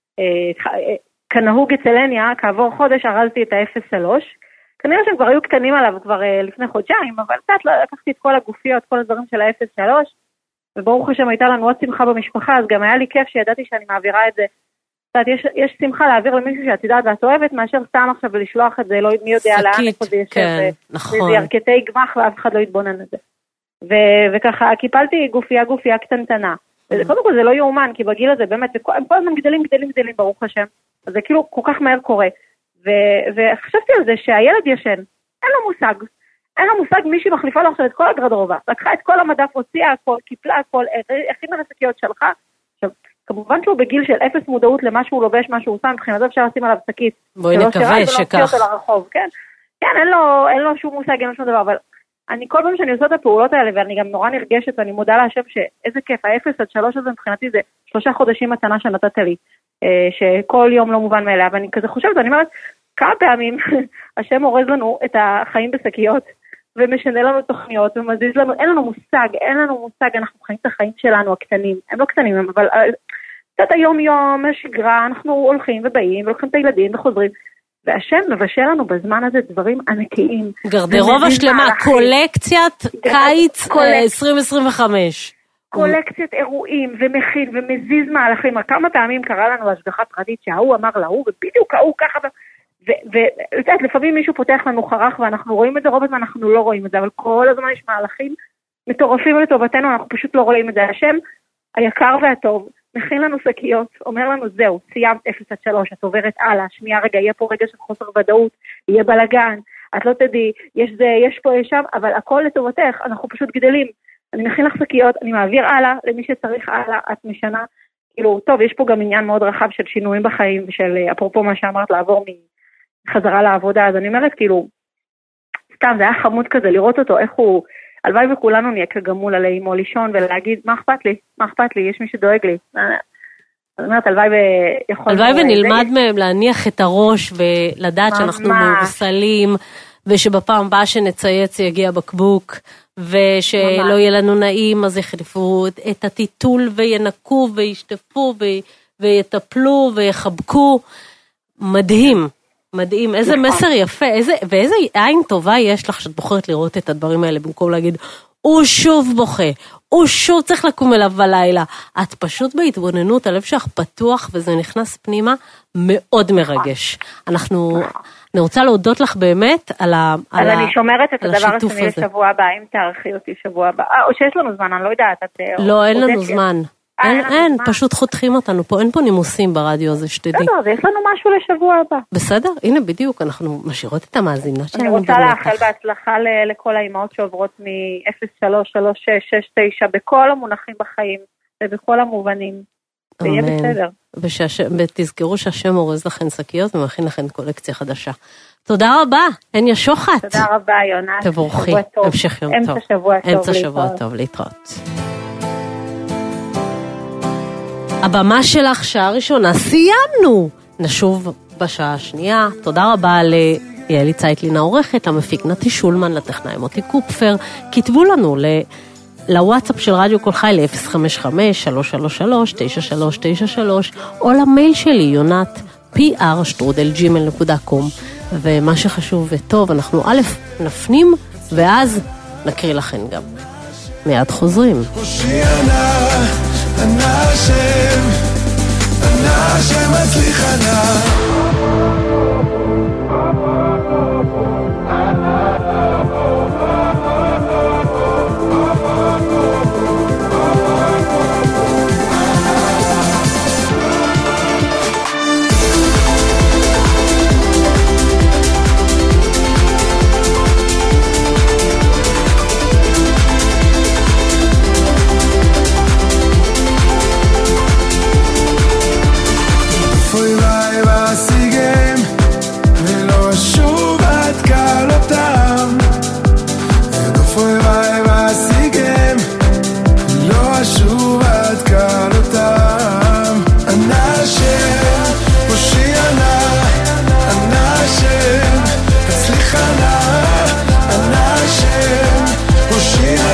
כנהוג אצלניה, כעבור חודש ארזתי את ה-0-3, כנראה שהם כבר היו קטנים עליו כבר לפני חודשיים, אבל קצת לקחתי את כל הגופיות, כל הדברים של ה-0-3, וברוך השם הייתה לנו עוד שמחה במשפחה, אז גם היה לי כיף שידעתי שאני מעבירה את זה. יש שמחה להעביר למישהו שאת יודעת ואת אוהבת, מאשר סתם עכשיו ולשלוח את זה, לא מי יודע לאן איפה זה ישב, וזה ירכתי גמח ואף אחד לא יתבונן את זה. וככה קיפלתי גופייה קטנטנה. קודם כל זה לא יאומן, כי בגיל הזה באמת, הם כל הזמן גדלים ברוך השם, אז זה כאילו כל כך מהר קורה. וחשבתי על זה שהילד ישן, אין לו מושג, מישהי מחליפה לו עכשיו את כל הגרדרובה, לקחה את כל המדף, הוציאה הכל, קיפלה הכל, הכינה לשקיות שלך. עכשיו, כמובן שהוא בגיל של 0 מודעות למה שהוא לובש, מה שהוא עושה, מבחינתו אפשר לשים עליו שקית. בואי נקווה שכך. כן, אין לו שום מושג, אין לו שום דבר, אבל אני כל פעם שאני עושה את הפעולות האלה, ואני גם נורא נרגשת, ואני מודה להשם שאיזה כיף, ה-0-3 הזה מבחינתי זה 3 חודשים מתנה שנתת לי, שכל יום לא מובן מאליה, ואני כזה חושבת, אני אומרת, כמה פעמים השם אורז לנו את החיים בשקיות, ומשנה לנו תוכניות, ומזיז לנו, אין לנו מושג, אנחנו חיים את החיים שלנו הקטנים, הם לא קטנים, אבל קצת היום השגרה, אנחנו הולכים ובאים, ולוקחים את הילדים וחוזרים, והשם מבשל לנו בזמן הזה דברים ענקיים. גרדרובה שלמה, קולקציית קיץ 2025. קולקציית אירועים ומכין ומזיז מהלכים. כמה פעמים קרה לנו השגחה פרטית שההוא אמר להוא, ובדיוק ההוא ככה, לפעמים מישהו פותח לנו חרך ואנחנו רואים את זה, רוב הזמן אנחנו לא רואים את זה, אבל כל הזמן יש מהלכים מטורפים לטובתנו, אנחנו פשוט לא רואים את זה. השם היקר והטוב מכין לנו שקיות, אומר לנו זהו, סיימת 0-3, את עוברת הלאה, שנייה רגע, יהיה פה רגע של חוסר ודאות, יהיה בלגן, את לא תדעי, יש פה, יש שם, אבל הכל לטובתך, אנחנו פשוט גדלים. אני מכין לך שקיות, אני מעביר הלאה למי שצריך הלאה, את משנה, כאילו, טוב, יש פה גם עניין מאוד רחב של שינויים בחיים, ושל, אפרופו מה שאמרת, לעבור מחזרה לעבודה, אז אני אומרת, כאילו, סתם, זה היה חמוד כזה, לראות אותו, איך הוא, הלוואי וכולנו נהיה כגמול עלי אמו לישון, ולהגיד, מה אכפת לי, יש מי שדואג לי. זאת אומרת, הלוואי ונלמד מהם להניח את הראש, ולדעת שאנחנו מבוסלים, ושבפעם הבאה שנצייץ יגיע בקבוק, ושלא יהיה לנו נעים, אז יחליפו את הטיטול, וינקו, וישטפו, ויטפלו, ויחבקו. מדהים. מדהים, איזה נכון. מסר יפה, ואיזה עין טובה יש לך שאת בוחרת לראות את הדברים האלה, במקום להגיד, הוא שוב בוכה, הוא שוב צריך לקום אליו בלילה. את פשוט בהתבוננות, הלב שלך פתוח, וזה נכנס פנימה, מאוד מרגש. אני רוצה להודות לך באמת על השיתוף הזה. אז אני שומרת את הדבר השני לשבוע הבא, אם תארחי אותי שבוע הבא. או שיש לנו זמן, אני לא יודעת. לא, אין לנו זמן. אין, פשוט חותכים אותנו פה, אין פה נימוסים ברדיו הזה, שתדעי. בסדר, יש לנו משהו לשבוע הבא. בסדר, הנה בדיוק, אנחנו משאירות את המאזינות שלנו. אני רוצה לאחל בהצלחה לכל האימהות שעוברות מ-033669 בכל המונחים בחיים ובכל המובנים. זה יהיה בסדר. ותזכרו שהשם אורז לכן שקיות ומכין לכן קולקציה חדשה. תודה רבה, הניה שוחט. תודה רבה, יונת. תבורכי, המשך יום טוב. אמצע שבוע טוב, להתראות. הבמה שלך, שעה ראשונה, סיימנו. נשוב בשעה השנייה. תודה רבה ליעלי צייטלין העורכת, המפיק נתי שולמן, לטכנאי מוטי קופפר. כתבו לנו לוואטסאפ של רדיו כל חי ל-055-333-9393, או למייל שלי, יונת, pr@gmail.com. ומה שחשוב וטוב, אנחנו א' נפנים, ואז נקריא לכם גם. מיד חוזרים. אנא השם מצליחנה.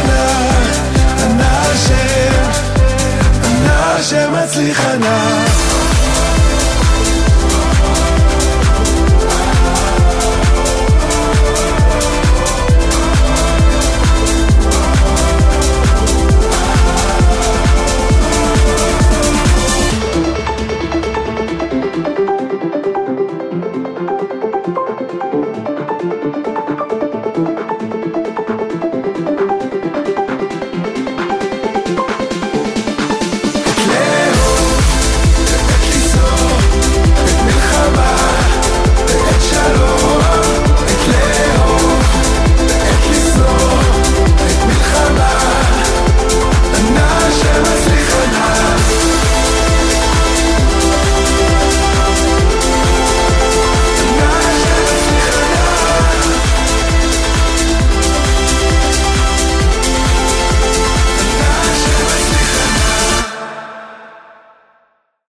שמצליחנה